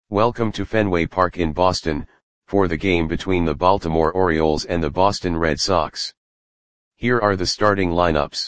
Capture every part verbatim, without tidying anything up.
Welcome to Fenway Park in Boston, for the game between the Baltimore Orioles and the Boston Red Sox. Here are the starting lineups.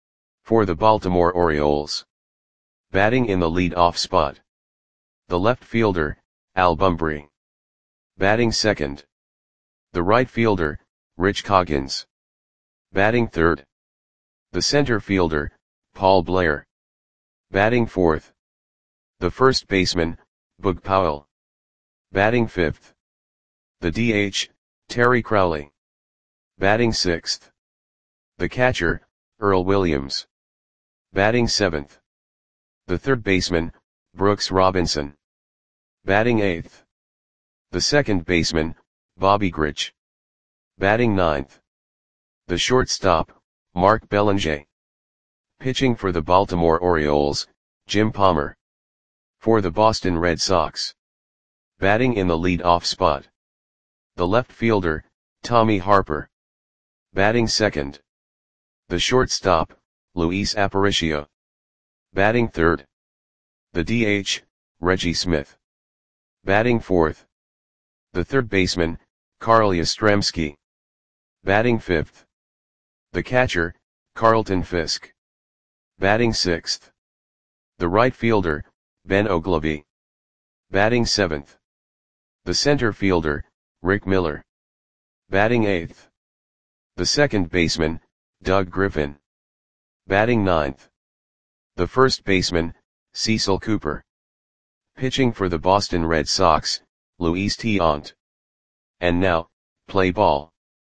For the Baltimore Orioles. Batting in the lead-off spot. The left fielder, Al Bumbry. Batting second. The right fielder, Rich Coggins. Batting third. The center fielder, Paul Blair. Batting fourth. The first baseman, Boog Powell. Batting fifth. The D H, Terry Crowley. Batting sixth. The catcher, Earl Williams. Batting seventh. The third baseman, Brooks Robinson. Batting eighth. The second baseman, Bobby Grich. Batting ninth. The shortstop, Mark Belanger. Pitching for the Baltimore Orioles, Jim Palmer. For the Boston Red Sox. Batting in the lead-off spot. The left fielder, Tommy Harper. Batting second. The shortstop, Luis Aparicio. Batting third. The D H, Reggie Smith. Batting fourth. The third baseman, Carl Yastrzemski. Batting fifth. The catcher, Carlton Fisk. Batting sixth. The right fielder, Ben Oglivie. Batting seventh. The center fielder, Rick Miller. Batting eighth. The second baseman, Doug Griffin. Batting ninth. The first baseman, Cecil Cooper. Pitching for the Boston Red Sox, Luis Tiant. And now, play ball.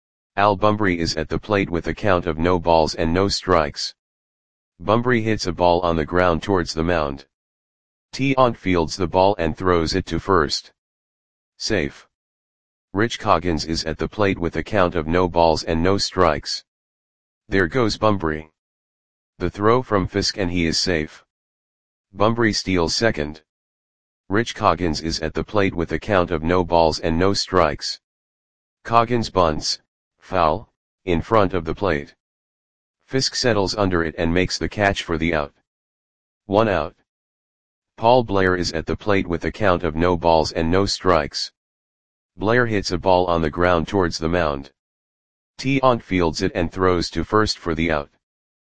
Al Bumbry is at the plate with a count of no balls and no strikes. Bumbry hits a ball on the ground towards the mound. Tiant fields the ball and throws it to first. Safe. Rich Coggins is at the plate with a count of no balls and no strikes. There goes Bumbry. The throw from Fisk and he is safe. Bumbry steals second. Rich Coggins is at the plate with a count of no balls and no strikes. Coggins bunts, foul, in front of the plate. Fisk settles under it and makes the catch for the out. One out. Paul Blair is at the plate with a count of no balls and no strikes. Blair hits a ball on the ground towards the mound. Tiant fields it and throws to first for the out.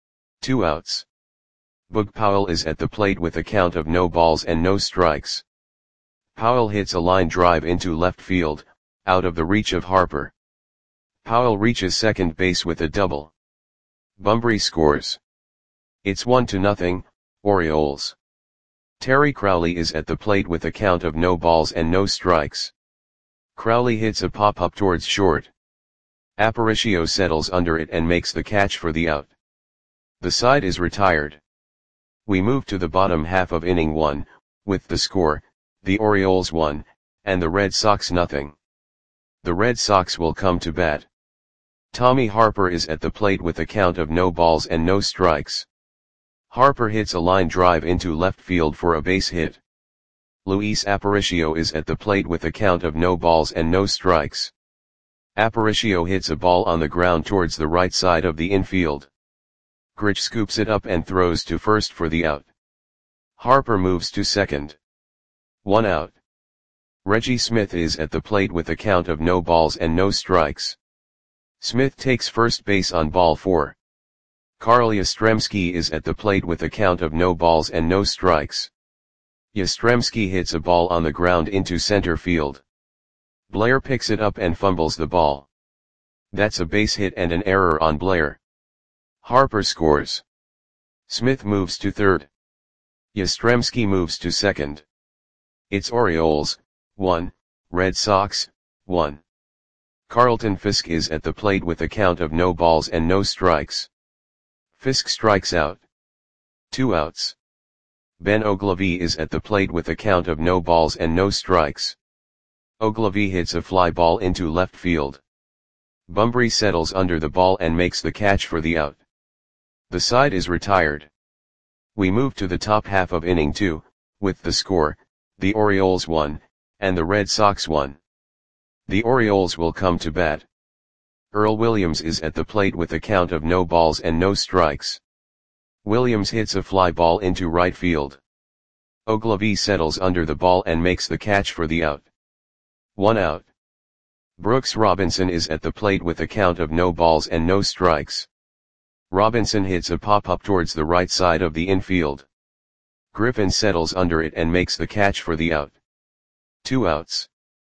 Two outs. Boog Powell is at the plate with a count of no balls and no strikes. Powell hits a line drive into left field, out of the reach of Harper. Powell reaches second base with a double. Bumbry scores. It's one to nothing, Orioles. Terry Crowley is at the plate with a count of no balls and no strikes. Crowley hits a pop-up towards short. Aparicio settles under it and makes the catch for the out. The side is retired. We move to the bottom half of inning one, with the score, the Orioles one, and the Red Sox nothing. The Red Sox will come to bat. Tommy Harper is at the plate with a count of no balls and no strikes. Harper hits a line drive into left field for a base hit. Luis Aparicio is at the plate with a count of no balls and no strikes. Aparicio hits a ball on the ground towards the right side of the infield. Grich scoops it up and throws to first for the out. Harper moves to second. One out. Reggie Smith is at the plate with a count of no balls and no strikes. Smith takes first base on ball four. Carl Yastrzemski is at the plate with a count of no balls and no strikes. Yastrzemski hits a ball on the ground into center field. Blair picks it up and fumbles the ball. That's a base hit and an error on Blair. Harper scores. Smith moves to third. Yastrzemski moves to second. It's Orioles, one, Red Sox, one. Carlton Fisk is at the plate with a count of no balls and no strikes. Fisk strikes out. Two outs. Ben Oglivie is at the plate with a count of no balls and no strikes. Oglivie hits a fly ball into left field. Bumbry settles under the ball and makes the catch for the out. The side is retired. We move to the top half of inning two, with the score, the Orioles one, and the Red Sox one. The Orioles will come to bat. Earl Williams is at the plate with a count of no balls and no strikes. Williams hits a fly ball into right field. Ogilvy settles under the ball and makes the catch for the out. One out. Brooks Robinson is at the plate with a count of no balls and no strikes. Robinson hits a pop-up towards the right side of the infield. Griffin settles under it and makes the catch for the out. Two outs.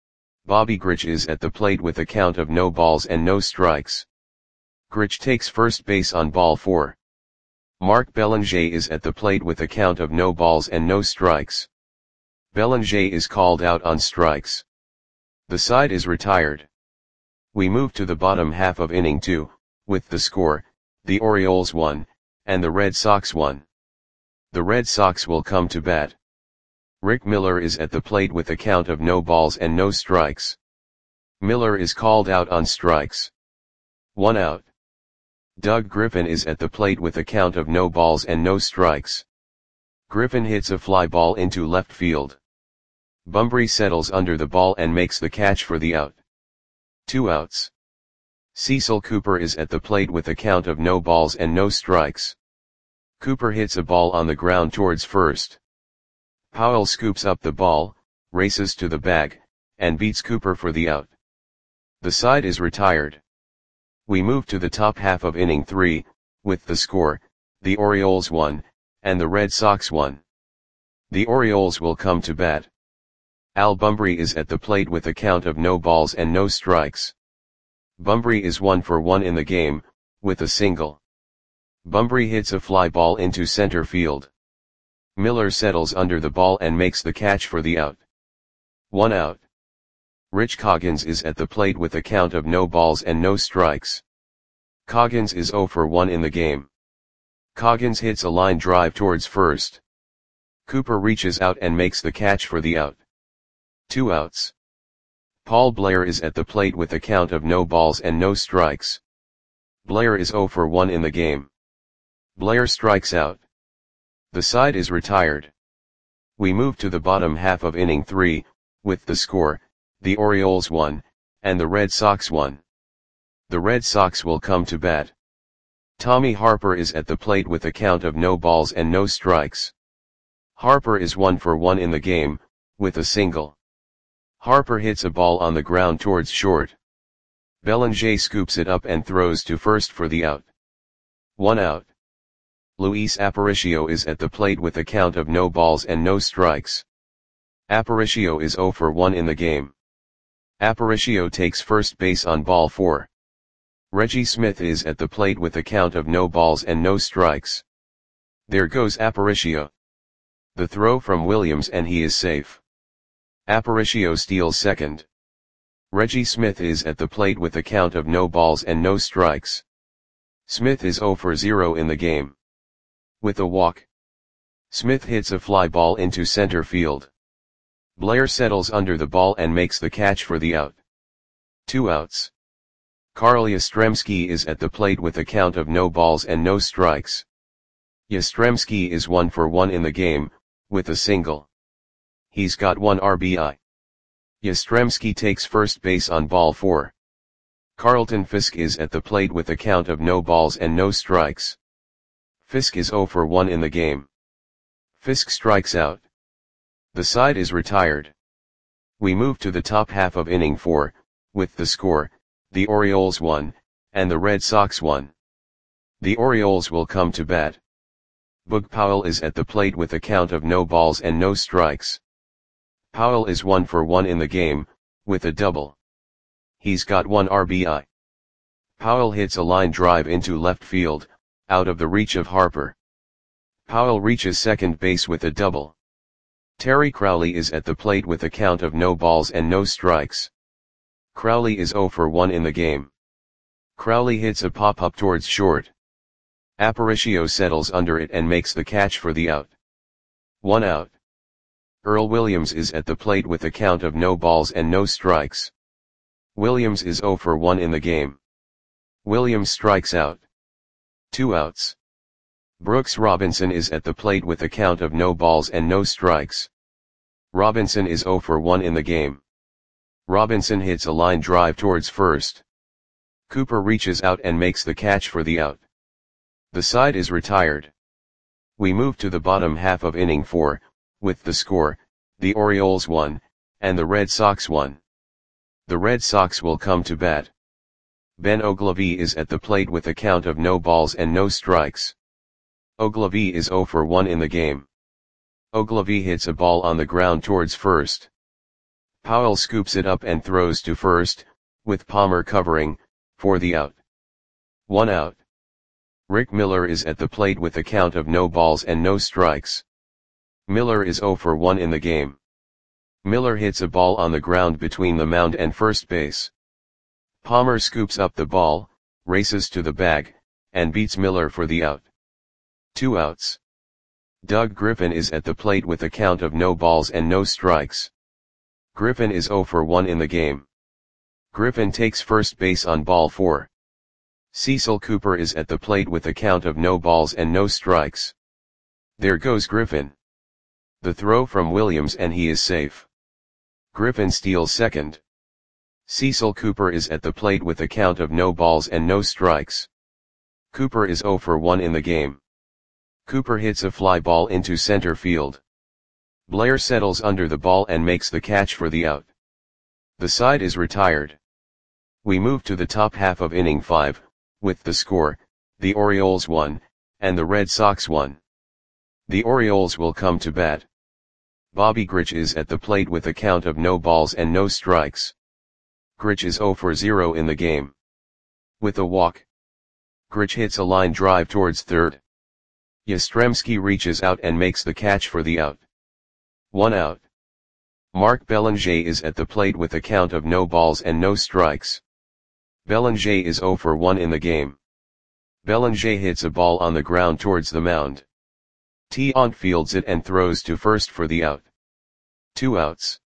Bobby Grich is at the plate with a count of no balls and no strikes. Grich takes first base on ball four. Mark Belanger is at the plate with a count of no balls and no strikes. Belanger is called out on strikes. The side is retired. We move to the bottom half of inning two, with the score, the Orioles won, and the Red Sox won. The Red Sox will come to bat. Rick Miller is at the plate with a count of no balls and no strikes. Miller is called out on strikes. One out. Doug Griffin is at the plate with a count of no balls and no strikes. Griffin hits a fly ball into left field. Bunbury settles under the ball and makes the catch for the out. Two outs. Cecil Cooper is at the plate with a count of no balls and no strikes. Cooper hits a ball on the ground towards first. Powell scoops up the ball, races to the bag, and beats Cooper for the out. The side is retired. We move to the top half of inning three, with the score, the Orioles won, and the Red Sox won. The Orioles will come to bat. Al Bunbury is at the plate with a count of no balls and no strikes. Bunbury is one for one in the game, with a single. Bunbury hits a fly ball into center field. Miller settles under the ball and makes the catch for the out. One out. Rich Coggins is at the plate with a count of no balls and no strikes. Coggins is zero for one in the game. Coggins hits a line drive towards first. Cooper reaches out and makes the catch for the out. Two outs. Paul Blair is at the plate with a count of no balls and no strikes. Blair is zero for one in the game. Blair strikes out. The side is retired. We move to the bottom half of inning three, with the score, the Orioles won, and the Red Sox won. The Red Sox will come to bat. Tommy Harper is at the plate with a count of no balls and no strikes. Harper is one for one in the game, with a single. Harper hits a ball on the ground towards short. Belanger scoops it up and throws to first for the out. One out. Luis Aparicio is at the plate with a count of no balls and no strikes. Aparicio is zero for one in the game. Aparicio takes first base on ball four. Reggie Smith is at the plate with a count of no balls and no strikes. There goes Aparicio. The throw from Williams and he is safe. Aparicio steals second. Reggie Smith is at the plate with a count of no balls and no strikes. Smith is zero for zero in the game. With a walk, Smith hits a fly ball into center field. Blair settles under the ball and makes the catch for the out. Two outs. Carl Yastrzemski is at the plate with a count of no balls and no strikes. Yastrzemski is one for one in the game, with a single. He's got one R B I. Yastrzemski takes first base on ball four. Carlton Fisk is at the plate with a count of no balls and no strikes. Fisk is zero for one in the game. Fisk strikes out. The side is retired. We move to the top half of inning four, with the score, the Orioles won, and the Red Sox won. The Orioles will come to bat. Boog Powell is at the plate with a count of no balls and no strikes. Powell is one for one in the game, with a double. He's got one R B I. Powell hits a line drive into left field, out of the reach of Harper. Powell reaches second base with a double. Terry Crowley is at the plate with a count of no balls and no strikes. Crowley is zero for one in the game. Crowley hits a pop-up towards short. Aparicio settles under it and makes the catch for the out. One out. Earl Williams is at the plate with a count of no balls and no strikes. Williams is zero for one in the game. Williams strikes out. Two outs. Brooks Robinson is at the plate with a count of no balls and no strikes. Robinson is zero for one in the game. Robinson hits a line drive towards first. Cooper reaches out and makes the catch for the out. The side is retired. We move to the bottom half of inning four, with the score, the Orioles one, and the Red Sox one. The Red Sox will come to bat. Ben Oglivie is at the plate with a count of no balls and no strikes. Oglivie is zero for one in the game. Oglivie hits a ball on the ground towards first. Powell scoops it up and throws to first, with Palmer covering, for the out. One out. Rick Miller is at the plate with a count of no balls and no strikes. Miller is zero for one in the game. Miller hits a ball on the ground between the mound and first base. Palmer scoops up the ball, races to the bag, and beats Miller for the out. Two outs. Doug Griffin is at the plate with a count of no balls and no strikes. Griffin is zero for one in the game. Griffin takes first base on ball four. Cecil Cooper is at the plate with a count of no balls and no strikes. There goes Griffin. The throw from Williams and he is safe. Griffin steals second. Cecil Cooper is at the plate with a count of no balls and no strikes. Cooper is zero for one in the game. Cooper hits a fly ball into center field. Blair settles under the ball and makes the catch for the out. The side is retired. We move to the top half of inning five, with the score, the Orioles one, and the Red Sox one. The Orioles will come to bat. Bobby Grich is at the plate with a count of no balls and no strikes. Grich is zero for zero in the game. With a walk. Grich hits a line drive towards third. Yastrzemski reaches out and makes the catch for the out. One out. Mark Belanger is at the plate with a count of no balls and no strikes. Belanger is zero for one in the game. Belanger hits a ball on the ground towards the mound. Tiant fields it and throws to first for the out. Two outs.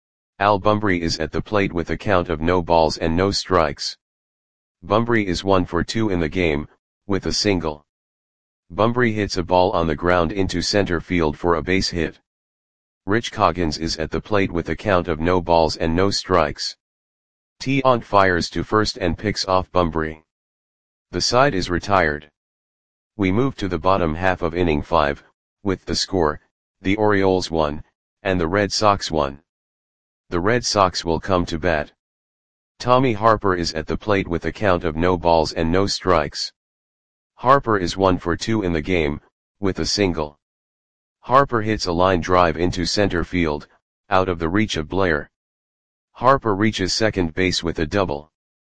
Al Bumbry is at the plate with a count of no balls and no strikes. Bumbry is one for two in the game, with a single. Bumbry hits a ball on the ground into center field for a base hit. Rich Coggins is at the plate with a count of no balls and no strikes. Tiant fires to first and picks off Bumbry. The side is retired. We move to the bottom half of inning five, with the score, the Orioles one, and the Red Sox one. The Red Sox will come to bat. Tommy Harper is at the plate with a count of no balls and no strikes. Harper is one for two in the game, with a single. Harper hits a line drive into center field, out of the reach of Blair. Harper reaches second base with a double.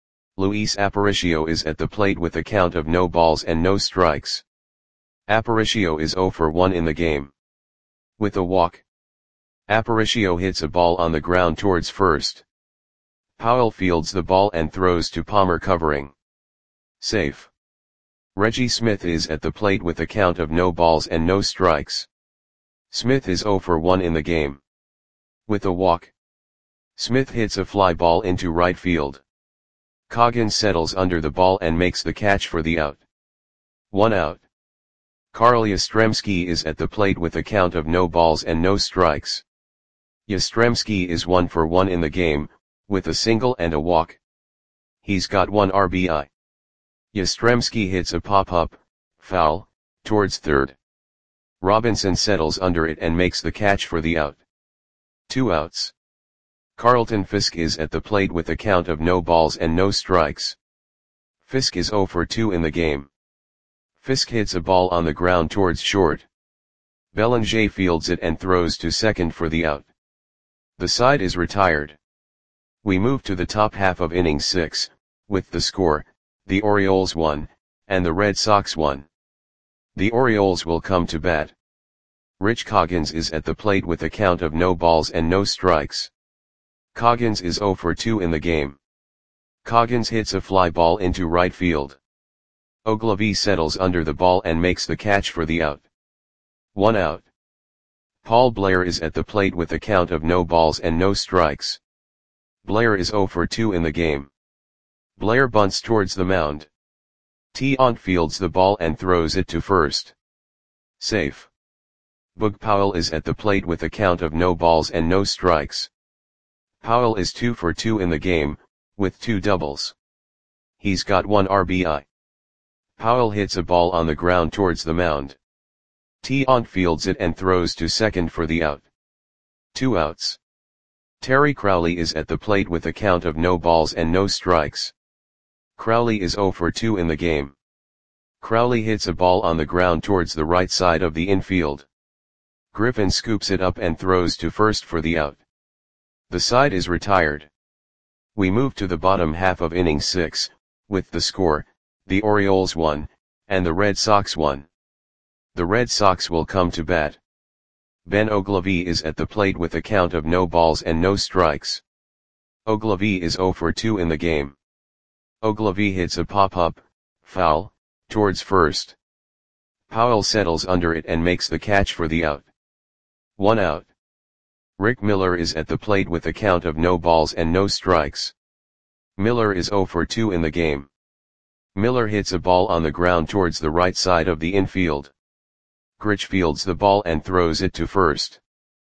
Luis Aparicio is at the plate with a count of no balls and no strikes. Aparicio is zero for one in the game. With a walk. Aparicio hits a ball on the ground towards first. Powell fields the ball and throws to Palmer covering. Safe. Reggie Smith is at the plate with a count of no balls and no strikes. Smith is zero for one in the game. With a walk. Smith hits a fly ball into right field. Coggins settles under the ball and makes the catch for the out. One out. Carl Yastrzemski is at the plate with a count of no balls and no strikes. Yastrzemski is one for one in the game, with a single and a walk. He's got one R B I. Yastrzemski hits a pop-up, foul, towards third. Robinson settles under it and makes the catch for the out. Two outs. Carlton Fisk is at the plate with a count of no balls and no strikes. Fisk is zero for two in the game. Fisk hits a ball on the ground towards short. Belanger fields it and throws to second for the out. The side is retired. We move to the top half of inning six, with the score, the Orioles one, and the Red Sox one. The Orioles will come to bat. Rich Coggins is at the plate with a count of no balls and no strikes. Coggins is zero for two in the game. Coggins hits a fly ball into right field. Oglivie settles under the ball and makes the catch for the out. One out. Paul Blair is at the plate with a count of no balls and no strikes. Blair is zero for two in the game. Blair bunts towards the mound. Tiant fields the ball and throws it to first. Safe. Boog Powell is at the plate with a count of no balls and no strikes. Powell is two for two in the game, with two doubles. He's got one R B I. Powell hits a ball on the ground towards the mound. T-On fields it and throws to second for the out. Two outs. Terry Crowley is at the plate with a count of no balls and no strikes. Crowley is oh for two in the game. Crowley hits a ball on the ground towards the right side of the infield. Griffin scoops it up and throws to first for the out. The side is retired. We move to the bottom half of inning six, with the score, the Orioles one, and the Red Sox one. The Red Sox will come to bat. Ben Oglivie is at the plate with a count of no balls and no strikes. Oglivie is oh for two in the game. Oglivie hits a pop-up, foul, towards first. Powell settles under it and makes the catch for the out. One out. Rick Miller is at the plate with a count of no balls and no strikes. Miller is oh for two in the game. Miller hits a ball on the ground towards the right side of the infield. Grich fields the ball and throws it to first.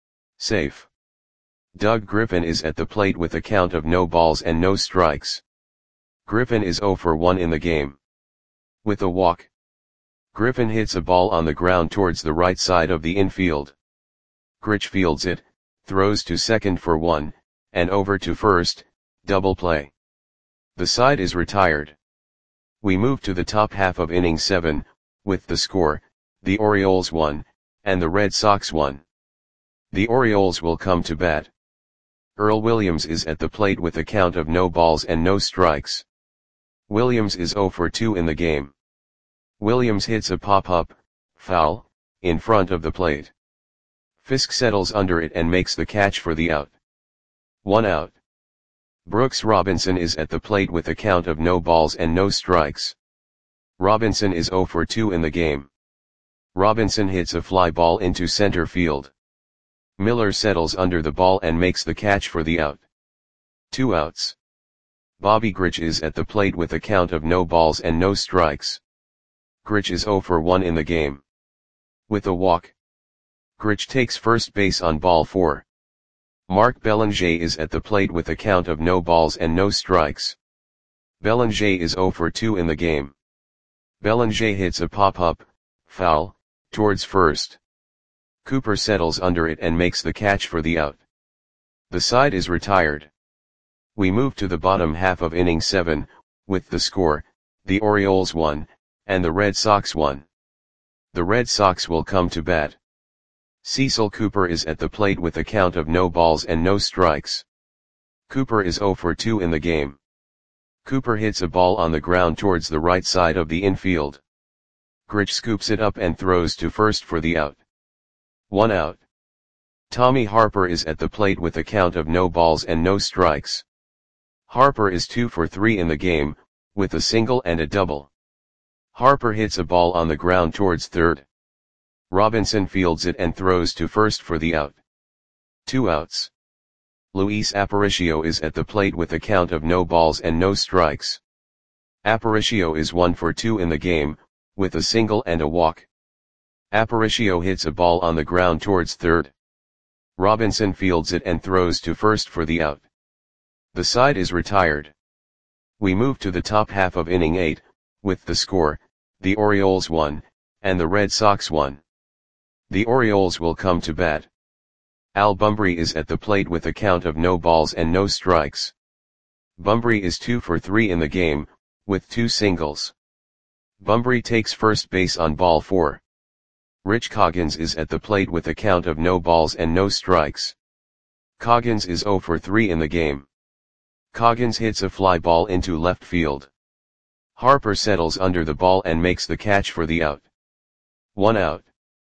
Safe. Doug Griffin is at the plate with a count of no balls and no strikes. Griffin is oh for one in the game. With a walk. Griffin hits a ball on the ground towards the right side of the infield. Grich fields it, throws to second for one, and over to first, double play. The side is retired. We move to the top half of inning seven, with the score, the Orioles one, and the Red Sox one. The Orioles will come to bat. Earl Williams is at the plate with a count of no balls and no strikes. Williams is oh for two in the game. Williams hits a pop-up, foul, in front of the plate. Fisk settles under it and makes the catch for the out. One out. Brooks Robinson is at the plate with a count of no balls and no strikes. Robinson is oh for two in the game. Robinson hits a fly ball into center field. Miller settles under the ball and makes the catch for the out. Two outs. Bobby Grich is at the plate with a count of no balls and no strikes. Grich is oh for one in the game. With a walk. Grich takes first base on ball four. Mark Belanger is at the plate with a count of no balls and no strikes. Belanger is oh for two in the game. Belanger hits a pop-up, foul, towards first. Cooper settles under it and makes the catch for the out. The side is retired. We move to the bottom half of inning seven, with the score, the Orioles one, and the Red Sox one. The Red Sox will come to bat. Cecil Cooper is at the plate with a count of no balls and no strikes. Cooper is oh for two in the game. Cooper hits a ball on the ground towards the right side of the infield. Grich scoops it up and throws to first for the out. One out. Tommy Harper is at the plate with a count of no balls and no strikes. Harper is two for three in the game, with a single and a double. Harper hits a ball on the ground towards third. Robinson fields it and throws to first for the out. Two outs. Luis Aparicio is at the plate with a count of no balls and no strikes. Aparicio is one for two in the game, with a single and a walk. Aparicio hits a ball on the ground towards third. Robinson fields it and throws to first for the out. The side is retired. We move to the top half of inning eight, with the score, the Orioles one, and the Red Sox one. The Orioles will come to bat. Al Bumbry is at the plate with a count of no balls and no strikes. Bumbry is two for three in the game, with two singles. Bumbry takes first base on ball four. Rich Coggins is at the plate with a count of no balls and no strikes. Coggins is oh for three in the game. Coggins hits a fly ball into left field. Harper settles under the ball and makes the catch for the out. One out.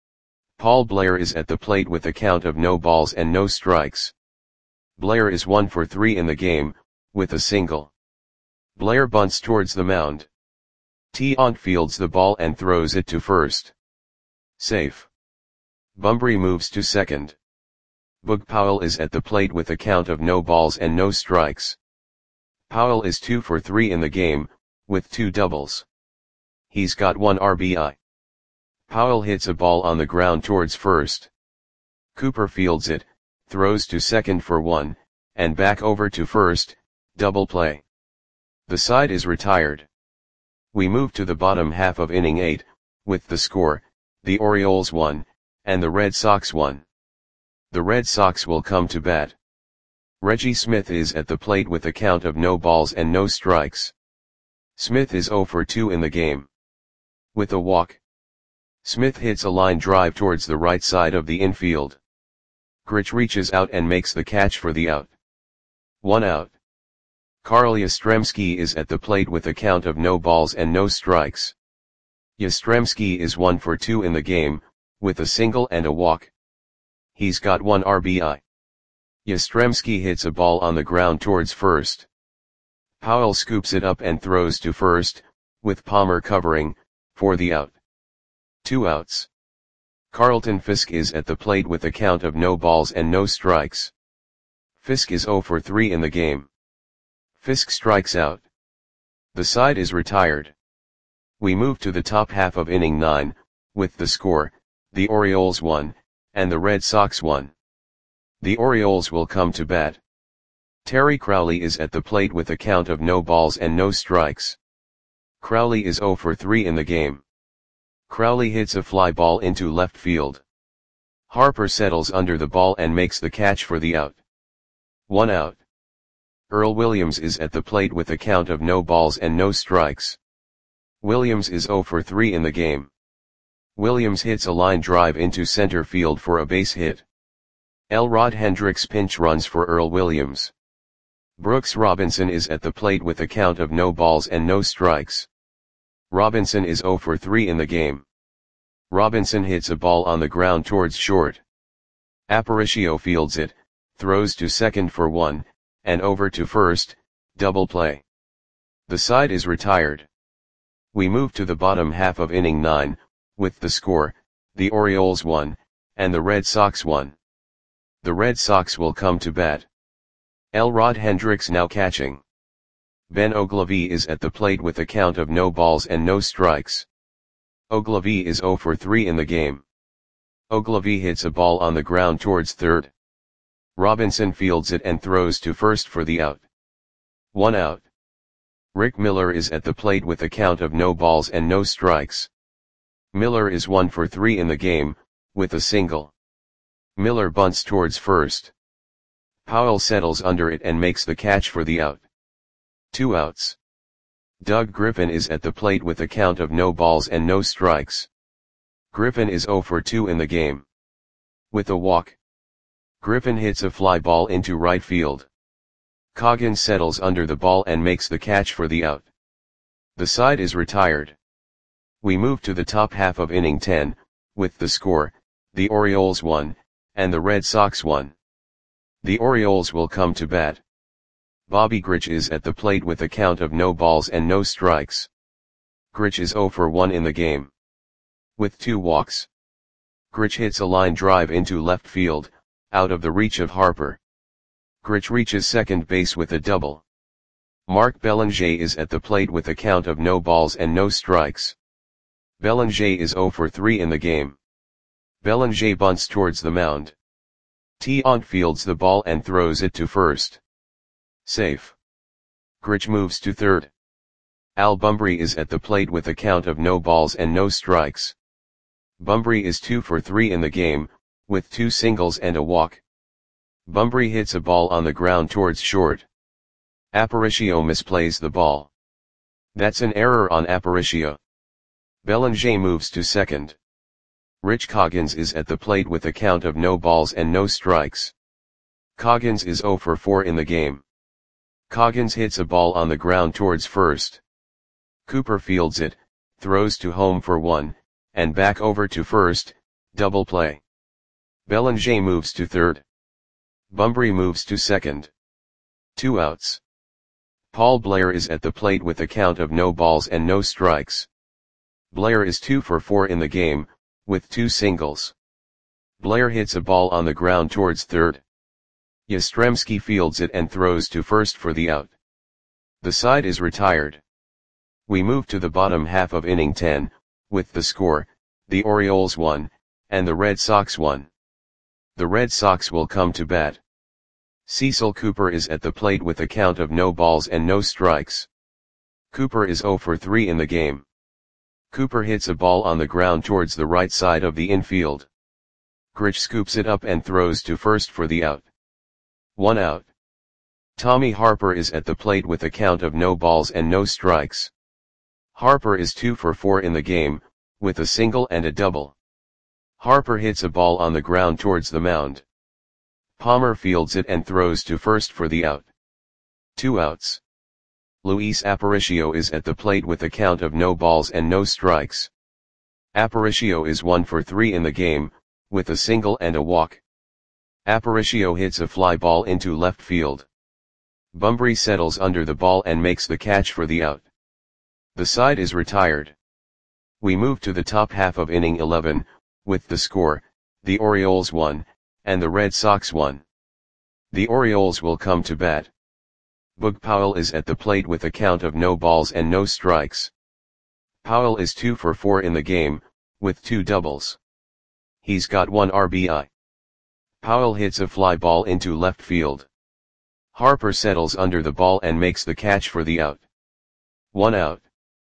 Paul Blair is at the plate with a count of no balls and no strikes. Blair is one for three in the game, with a single. Blair bunts towards the mound. T-On fields the ball and throws it to first. Safe. Bumbry moves to second. Boog Powell is at the plate with a count of no balls and no strikes. Powell is two for three in the game, with two doubles. He's got one R B I. Powell hits a ball on the ground towards first. Cooper fields it, throws to second for one, and back over to first, double play. The side is retired. We move to the bottom half of inning eight, with the score, the Orioles one, and the Red Sox one. The Red Sox will come to bat. Reggie Smith is at the plate with a count of no balls and no strikes. Smith is oh for two in the game. With a walk, Smith hits a line drive towards the right side of the infield. Grich reaches out and makes the catch for the out. One out. Carl Yastrzemski is at the plate with a count of no balls and no strikes. Yastrzemski is one for two in the game, with a single and a walk. He's got one R B I. Yastrzemski hits a ball on the ground towards first. Powell scoops it up and throws to first, with Palmer covering, for the out. Two outs. Carlton Fisk is at the plate with a count of no balls and no strikes. Fisk is oh for three in the game. Fisk strikes out. The side is retired. We move to the top half of inning nine, with the score, the Orioles one, and the Red Sox one. The Orioles will come to bat. Terry Crowley is at the plate with a count of no balls and no strikes. Crowley is oh for three in the game. Crowley hits a fly ball into left field. Harper settles under the ball and makes the catch for the out. One out. Earl Williams is at the plate with a count of no balls and no strikes. Williams is oh for three in the game. Williams hits a line drive into center field for a base hit. Elrod Hendricks pinch runs for Earl Williams. Brooks Robinson is at the plate with a count of no balls and no strikes. Robinson is oh for three in the game. Robinson hits a ball on the ground towards short. Aparicio fields it, throws to second for one, and over to first, double play. The side is retired. We move to the bottom half of inning nine, with the score, the Orioles one, and the Red Sox one. The Red Sox will come to bat. Elrod Hendricks now catching. Ben Oglivie is at the plate with a count of no balls and no strikes. Oglivie is oh for three in the game. Oglivie hits a ball on the ground towards third. Robinson fields it and throws to first for the out. One out. Rick Miller is at the plate with a count of no balls and no strikes. Miller is one for three in the game, with a single. Miller bunts towards first. Powell settles under it and makes the catch for the out. Two outs. Doug Griffin is at the plate with a count of no balls and no strikes. Griffin is oh for two in the game. With a walk, Griffin hits a fly ball into right field. Coggins settles under the ball and makes the catch for the out. The side is retired. We move to the top half of inning ten, with the score, the Orioles one, and the Red Sox one. The Orioles will come to bat. Bobby Grich is at the plate with a count of no balls and no strikes. Grich is oh for one in the game. With two walks, Grich hits a line drive into left field, out of the reach of Harper. Grich reaches second base with a double. Mark Belanger is at the plate with a count of no balls and no strikes. Belanger is oh for three in the game. Belanger bunts towards the mound. Tiant fields the ball and throws it to first. Safe. Grich moves to third. Al Bumbry is at the plate with a count of no balls and no strikes. Bumbry is two for three in the game, with two singles and a walk. Bumbry hits a ball on the ground towards short. Aparicio misplays the ball. That's an error on Aparicio. Belanger moves to second. Rich Coggins is at the plate with a count of no balls and no strikes. Coggins is oh for four in the game. Coggins hits a ball on the ground towards first. Cooper fields it, throws to home for one, and back over to first, double play. Belanger moves to third. Bumbry moves to second. Two outs. Paul Blair is at the plate with a count of no balls and no strikes. Blair is two for four in the game, with two singles. Blair hits a ball on the ground towards third. Yastrzemski fields it and throws to first for the out. The side is retired. We move to the bottom half of inning ten, with the score, the Orioles one, and the Red Sox one. The Red Sox will come to bat. Cecil Cooper is at the plate with a count of no balls and no strikes. Cooper is oh for three in the game. Cooper hits a ball on the ground towards the right side of the infield. Grich scoops it up and throws to first for the out. One out. Tommy Harper is at the plate with a count of no balls and no strikes. Harper is two for four in the game, with a single and a double. Harper hits a ball on the ground towards the mound. Palmer fields it and throws to first for the out. Two outs. Luis Aparicio is at the plate with a count of no balls and no strikes. Aparicio is one for three in the game, with a single and a walk. Aparicio hits a fly ball into left field. Bumbry settles under the ball and makes the catch for the out. The side is retired. We move to the top half of inning eleven, with the score, the Orioles one, and the Red Sox one. The Orioles will come to bat. Boog Powell is at the plate with a count of no balls and no strikes. Powell is two for four in the game, with two doubles. He's got one R B I. Powell hits a fly ball into left field. Harper settles under the ball and makes the catch for the out. One out.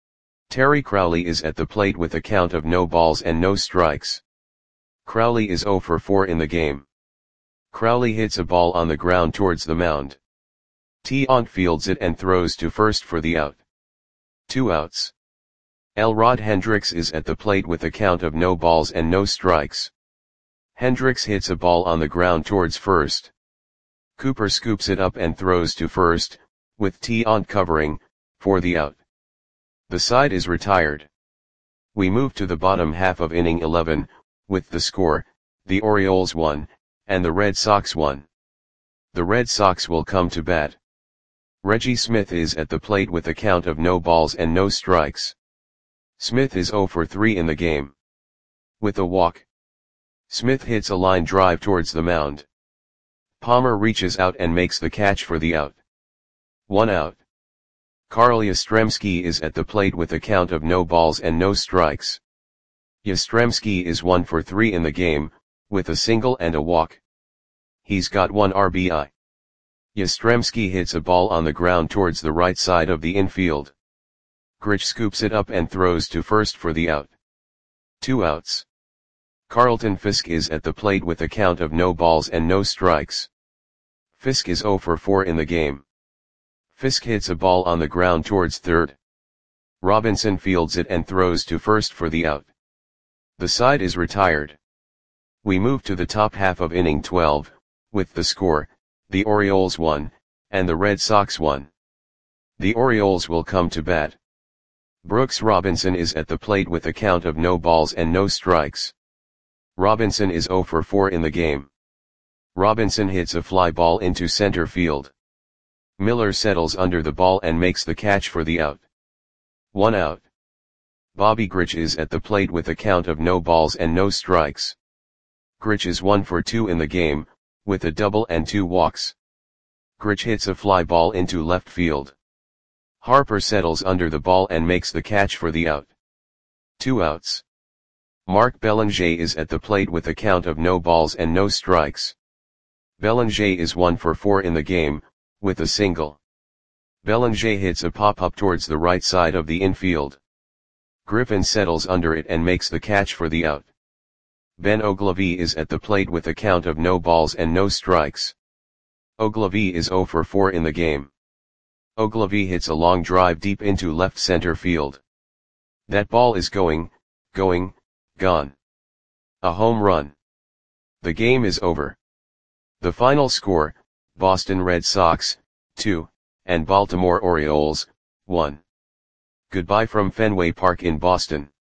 Terry Crowley is at the plate with a count of no balls and no strikes. Crowley is zero for four in the game. Crowley hits a ball on the ground towards the mound. Tiant fields it and throws to first for the out. Two outs. Elrod Hendricks is at the plate with a count of no balls and no strikes. Hendricks hits a ball on the ground towards first. Cooper scoops it up and throws to first, with Tiant covering, for the out. The side is retired. We move to the bottom half of inning eleven, with the score, the Orioles one, and the Red Sox one. The Red Sox will come to bat. Reggie Smith is at the plate with a count of no balls and no strikes. Smith is zero for three in the game. With a walk. Smith hits a line drive towards the mound. Palmer reaches out and makes the catch for the out. One out. Carl Yastrzemski is at the plate with a count of no balls and no strikes. Yastrzemski is one for three in the game, with a single and a walk. He's got one R B I. Yastrzemski hits a ball on the ground towards the right side of the infield. Grich scoops it up and throws to first for the out. Two outs. Carlton Fisk is at the plate with a count of no balls and no strikes. Fisk is zero for four in the game. Fisk hits a ball on the ground towards third. Robinson fields it and throws to first for the out. The side is retired. We move to the top half of inning twelve, with the score, the Orioles one, and the Red Sox one. The Orioles will come to bat. Brooks Robinson is at the plate with a count of no balls and no strikes. Robinson is zero for four in the game. Robinson hits a fly ball into center field. Miller settles under the ball and makes the catch for the out. One out. Bobby Grich is at the plate with a count of no balls and no strikes. Grich is one for two in the game, with a double and two walks. Grich hits a fly ball into left field. Harper settles under the ball and makes the catch for the out. Two outs. Mark Belanger is at the plate with a count of no balls and no strikes. Belanger is one for four in the game, with a single. Belanger hits a pop-up towards the right side of the infield. Griffin settles under it and makes the catch for the out. Ben Ogilvie is at the plate with a count of no balls and no strikes. Ogilvie is zero for four in the game. Ogilvie hits a long drive deep into left center field. That ball is going, going, gone. A home run. The game is over. The final score, Boston Red Sox, two, and Baltimore Orioles, one. Goodbye from Fenway Park in Boston.